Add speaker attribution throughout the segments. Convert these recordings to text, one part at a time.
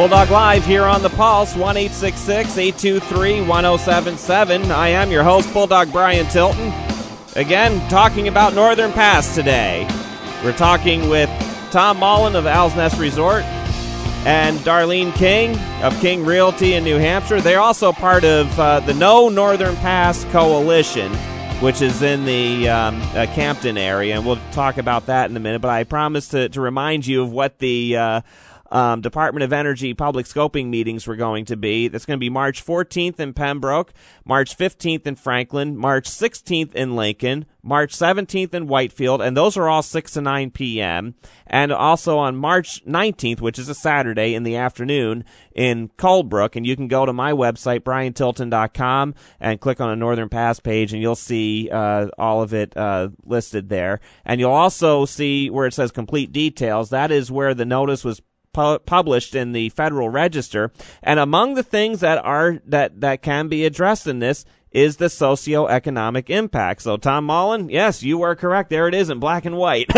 Speaker 1: Bulldog Live here on the Pulse, 1-866-823-1077. I am your host, Bulldog Brian Tilton. Again, talking about Northern Pass today. We're talking with Tom Mullen of Owl's Nest Resort and Darlene King of King Realty in New Hampshire. They're also part of the No Northern Pass Coalition, which is in the Campton area, and we'll talk about that in a minute. But I promised to remind you of what the Department of Energy public scoping meetings were going to be. That's going to be March 14th in Pembroke, March 15th in Franklin, March 16th in Lincoln, March 17th in Whitefield, and those are all 6 to 9 p.m. And also on March 19th, which is a Saturday in the afternoon, in Colebrook. And you can go to my website, briantilton.com, and click on a Northern Pass page, and you'll see all of it listed there. And you'll also see where it says complete details. That is where the notice was published in the Federal Register, and among the things that can be addressed in this is the socioeconomic impact. So, Tom Mullen, yes, you are correct. There it is in black and white.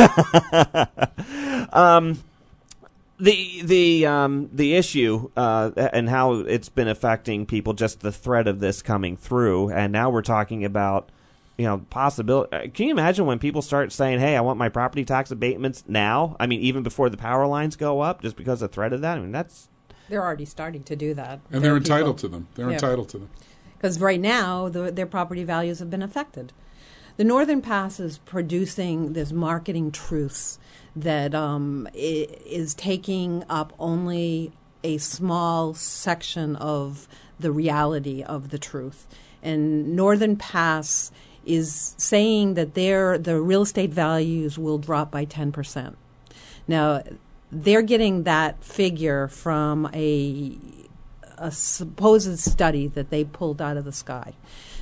Speaker 1: The issue and how it's been affecting people, just the threat of this coming through, and now we're talking about, possibility. Can you imagine when people start saying, hey, I want my property tax abatements now? I mean, even before the power lines go up, just because of the threat of that? I mean,
Speaker 2: They're already starting to do that.
Speaker 3: And they're entitled to them. They're entitled to them.
Speaker 2: Because right now, their property values have been affected. The Northern Pass is producing this marketing truce that is taking up only a small section of the reality of the truth. And Northern Pass is saying that the real estate values will drop by 10%. Now, they're getting that figure from a supposed study that they pulled out of the sky.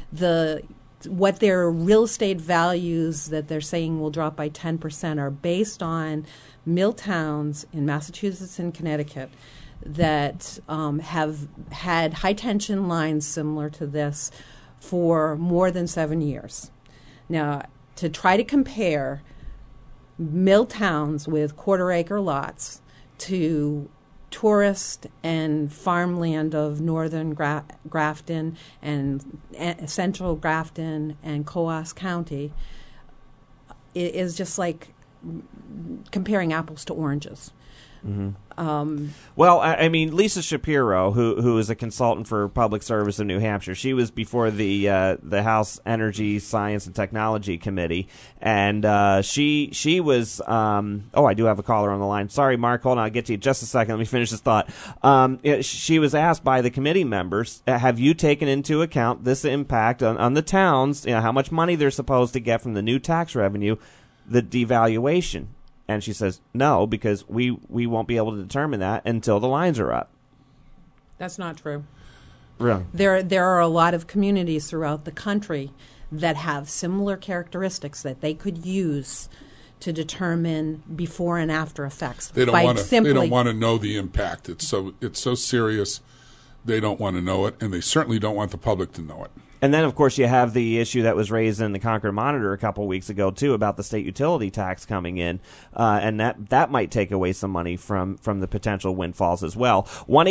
Speaker 2: What their real estate values that they're saying will drop by 10% are based on mill towns in Massachusetts and Connecticut that have had high tension lines similar to this for more than 7 years. Now, to try to compare mill towns with quarter-acre lots to tourist and farmland of northern Grafton and central Grafton and Coos County is just like comparing apples to oranges.
Speaker 1: Mm-hmm. Well, I mean, Lisa Shapiro, who is a consultant for Public Service in New Hampshire, she was before the House Energy, Science, and Technology Committee, and she was. I do have a caller on the line. Sorry, Mark. Hold on, I'll get to you in just a second. Let me finish this thought. She was asked by the committee members, have you taken into account this impact on the towns? How much money they're supposed to get from the new tax revenue, the devaluation. And she says, no, because we won't be able to determine that until the lines are up.
Speaker 2: That's not true.
Speaker 1: Really?
Speaker 2: There are a lot of communities throughout the country that have similar characteristics that they could use to determine before and after effects.
Speaker 3: They don't want to know the impact. It's so serious. They don't want to know it, and they certainly don't want the public to know it.
Speaker 1: And then, of course, you have the issue that was raised in the Concord Monitor a couple weeks ago, too, about the state utility tax coming in, and that might take away some money from the potential windfalls as well.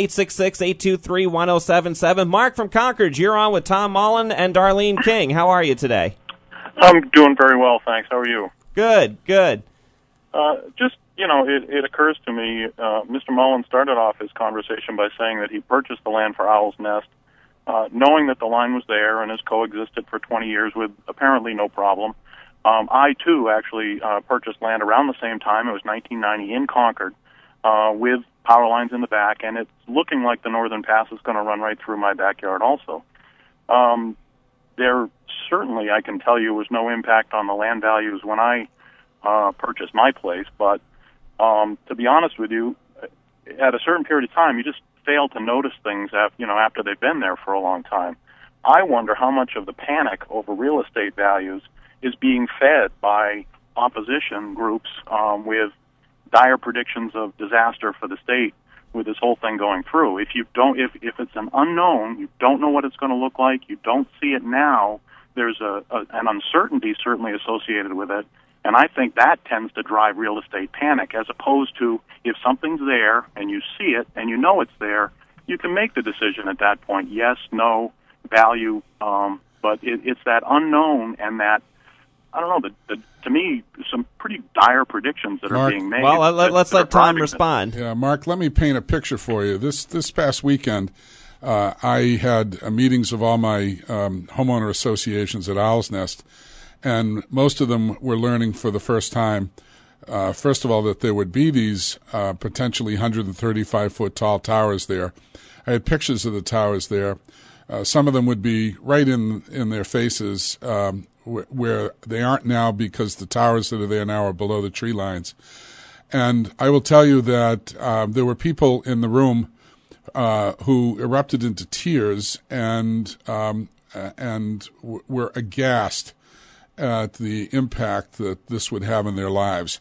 Speaker 1: 1-866-823-1077. Mark from Concord, you're on with Tom Mullen and Darlene King. How are you today?
Speaker 4: I'm doing very well, thanks. How are you?
Speaker 1: Good.
Speaker 4: It occurs to me, Mr. Mullen started off his conversation by saying that he purchased the land for Owl's Nest, knowing that the line was there and has coexisted for 20 years with apparently no problem. I, too, actually purchased land around the same time. It was 1990 in Concord with power lines in the back, and it's looking like the Northern Pass is going to run right through my backyard also. There certainly, I can tell you, was no impact on the land values when I purchased my place, but to be honest with you, at a certain period of time, you just fail to notice things after they've been there for a long time. I wonder how much of the panic over real estate values is being fed by opposition groups with dire predictions of disaster for the state with this whole thing going through. If it's an unknown, you don't know what it's going to look like, you don't see it now, there's an uncertainty certainly associated with it, And I think that tends to drive real estate panic, as opposed to if something's there and you see it and you know it's there, you can make the decision at that point, yes, no, value, but it's that unknown and that, I don't know, to me, some pretty dire predictions that are being made.
Speaker 1: Well, let's let Tom respond.
Speaker 3: Yeah, Mark, let me paint a picture for you. This past weekend, I had meetings of all my homeowner associations at Owl's Nest, and most of them were learning for the first time, first of all, that there would be these potentially 135-foot tall towers there. I had pictures of the towers there. Some of them would be right in their faces, where they aren't now because the towers that are there now are below the tree lines. And I will tell you that there were people in the room who erupted into tears and were aghast at the impact that this would have in their lives.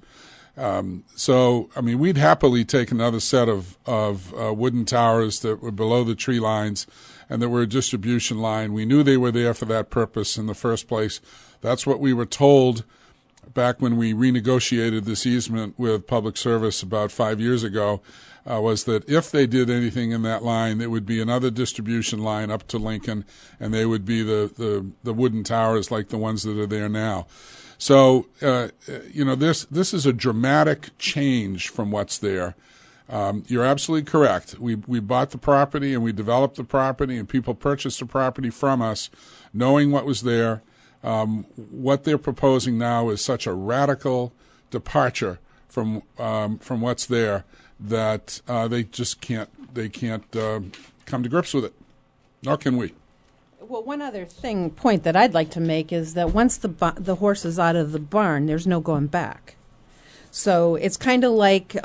Speaker 3: So, I mean, we'd happily take another set of wooden towers that were below the tree lines and that were a distribution line. We knew they were there for that purpose in the first place. That's what we were told back when we renegotiated this easement with Public Service about 5 years ago, was that if they did anything in that line, it would be another distribution line up to Lincoln, and they would be the wooden towers like the ones that are there now. So, this is a dramatic change from what's there. You're absolutely correct. We bought the property and we developed the property, and people purchased the property from us knowing what was there. What they're proposing now is such a radical departure from what's there that they just can't come to grips with it. Nor can we.
Speaker 2: Well, one other point that I'd like to make is that once the horse is out of the barn, there's no going back. So it's kind of like,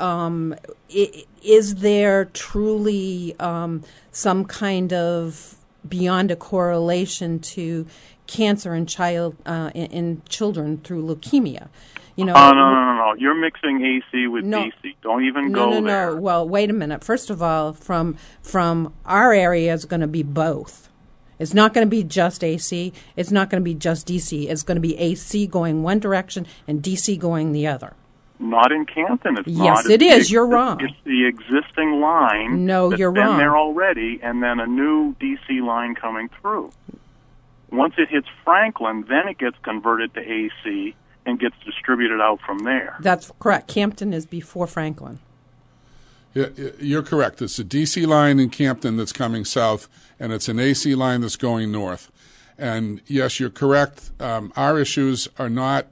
Speaker 2: is there truly some kind of beyond a correlation to cancer in children through leukemia? You know.
Speaker 4: No. You're mixing AC with DC. Don't even go there.
Speaker 2: No. Well, wait a minute. First of all, from our area, it's going to be both. It's not going to be just AC. It's not going to be just DC. It's going to be AC going one direction and DC going the other.
Speaker 4: Not in Canton. It's not.
Speaker 2: Yes, it is. You're wrong.
Speaker 4: It's the existing line.
Speaker 2: No,
Speaker 4: that's
Speaker 2: you're
Speaker 4: been
Speaker 2: wrong.
Speaker 4: there already, and then a new DC line coming through. Once it hits Franklin, then it gets converted to AC and gets distributed out from there.
Speaker 2: That's correct. Campton is before Franklin.
Speaker 3: Yeah, you're correct. It's a DC line in Campton that's coming south, and it's an AC line that's going north. And yes, you're correct. Our issues are not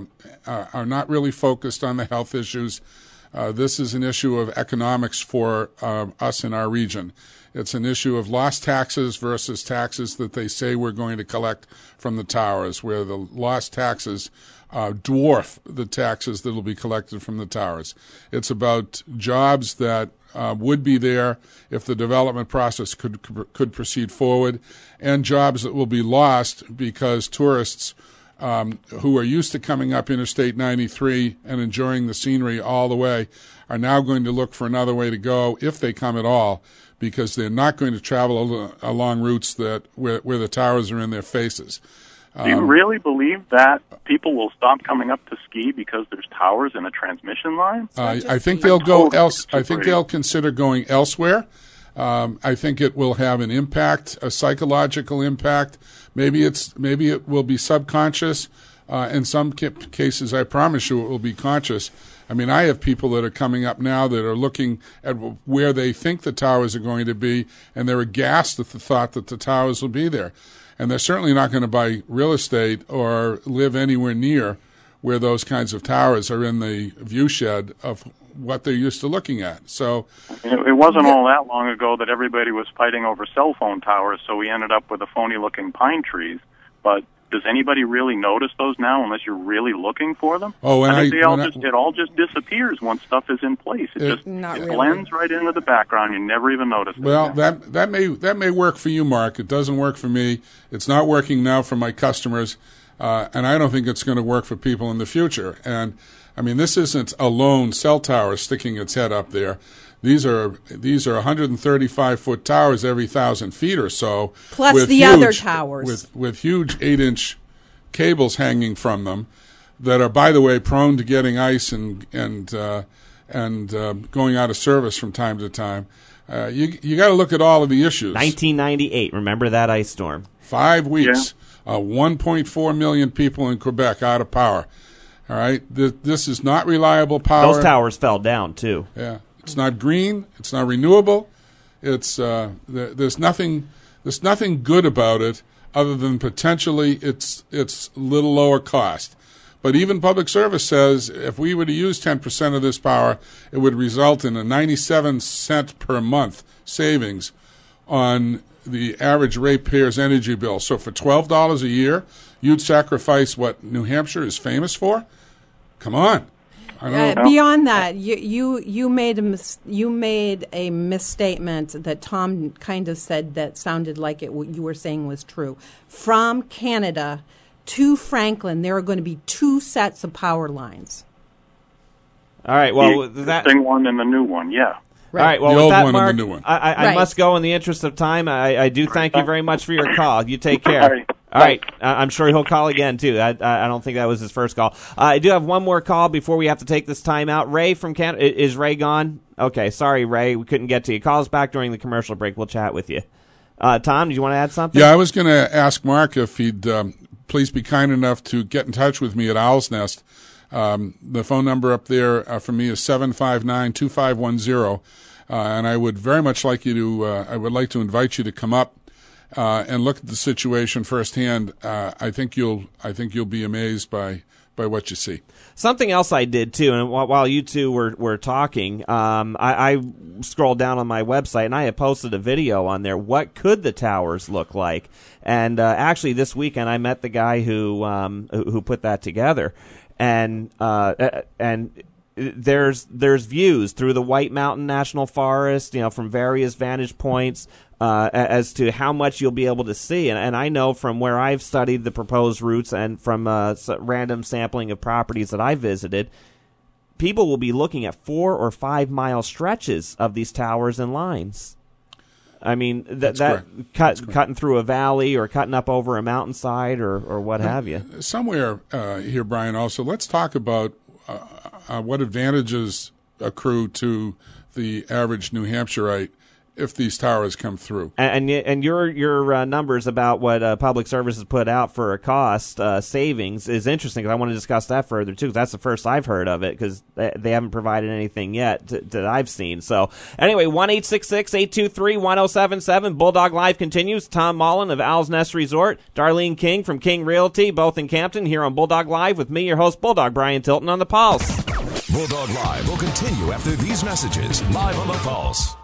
Speaker 3: really focused on the health issues. This is an issue of economics for us in our region. It's an issue of lost taxes versus taxes that they say we're going to collect from the towers, where the lost taxes dwarf the taxes that will be collected from the towers. It's about jobs that would be there if the development process could proceed forward, and jobs that will be lost because tourists who are used to coming up Interstate 93 and enjoying the scenery all the way are now going to look for another way to go, if they come at all, because they're not going to travel along routes where the towers are in their faces.
Speaker 4: Do you really believe that people will stop coming up to ski because there's towers in a transmission line?
Speaker 3: I think they'll go else. I think they'll consider going elsewhere. I think it will have an impact, a psychological impact. Maybe it will be subconscious. In some cases, I promise you, it will be conscious. I mean, I have people that are coming up now that are looking at where they think the towers are going to be, and they're aghast at the thought that the towers will be there. And they're certainly not going to buy real estate or live anywhere near where those kinds of towers are in the viewshed of what they're used to looking at. So
Speaker 4: it wasn't all that long ago that everybody was fighting over cell phone towers, so we ended up with the phony-looking pine trees. But does anybody really notice those now unless you're really looking for them?
Speaker 3: Oh,
Speaker 4: it all just disappears once stuff is in place. It just blends right into the background. You never even notice it.
Speaker 3: Well, that may work for you, Mark. It doesn't work for me. It's not working now for my customers, and I don't think it's going to work for people in the future. And I mean, this isn't a lone cell tower sticking its head up there. These are 135-foot towers every 1,000 feet or so,
Speaker 2: plus the other towers
Speaker 3: with huge 8-inch cables hanging from them. that are, by the way, prone to getting ice and going out of service from time to time. You got to look at all of the issues.
Speaker 1: 1998, remember that ice storm?
Speaker 3: 5 weeks, 1.4 million people in Quebec out of power. All right, this is not reliable power.
Speaker 1: Those towers fell down too.
Speaker 3: Yeah, it's not green. It's not renewable. It's there's nothing good about it other than potentially it's a little lower cost. But even Public Service says if we were to use 10% of this power, it would result in a 97 cent per month savings on the average ratepayer's energy bill. So for $12 a year, you'd sacrifice what New Hampshire is famous for? Come on.
Speaker 2: Beyond that, you made a misstatement that Tom kind of said that sounded like what you were saying was true. From Canada to Franklin, there are going to be 2 sets of power lines.
Speaker 1: All right. Well,
Speaker 4: the existing one and the new one, yeah.
Speaker 1: Right. All right. Well,
Speaker 3: the
Speaker 1: with
Speaker 3: old
Speaker 1: that,
Speaker 3: one
Speaker 1: Mark,
Speaker 3: and the new one.
Speaker 1: I must go in the interest of time. I do thank you very much for your call. You take care.
Speaker 4: All right.
Speaker 1: I'm sure he'll call again, too. I don't think that was his first call. I do have one more call before we have to take this time out. Ray from Canada. Is Ray gone? Okay. Sorry, Ray. We couldn't get to you. Call us back during the commercial break. We'll chat with you. Tom, do you want to add something?
Speaker 3: Yeah, I was going to ask Mark if he'd please be kind enough to get in touch with me at Owl's Nest. The phone number up there for me is 759-2510. And I would very much like you to, I would like to invite you to come up and look at the situation firsthand. I think you'll be amazed by what you see.
Speaker 1: Something else I did too, and while you two were talking, I scrolled down on my website and I had posted a video on there. What could the towers look like? And actually, this weekend I met the guy who put that together, and there's views through the White Mountain National Forest, from various vantage points as to how much you'll be able to see. And I know from where I've studied the proposed routes and from random sampling of properties that I visited, people will be looking at 4 or 5 mile stretches of these towers and lines. I mean, cutting through a valley or cutting up over a mountainside or what have you.
Speaker 3: Somewhere here, Brian, also, let's talk about what advantages accrue to the average New Hampshireite if these towers come through. And
Speaker 1: your numbers about what Public Services put out for a cost savings is interesting, because I want to discuss that further too. That's the first I've heard of it, because they haven't provided anything yet that I've seen. So anyway, 1-866-823-1077. Bulldog Live continues. Tom Mullen of Owl's Nest Resort, Darlene King from King Realty, both in Campton, here on Bulldog Live with me, your host, Bulldog Brian Tilton, on The Pulse.
Speaker 5: Bulldog Live will continue after these messages, live on The Pulse.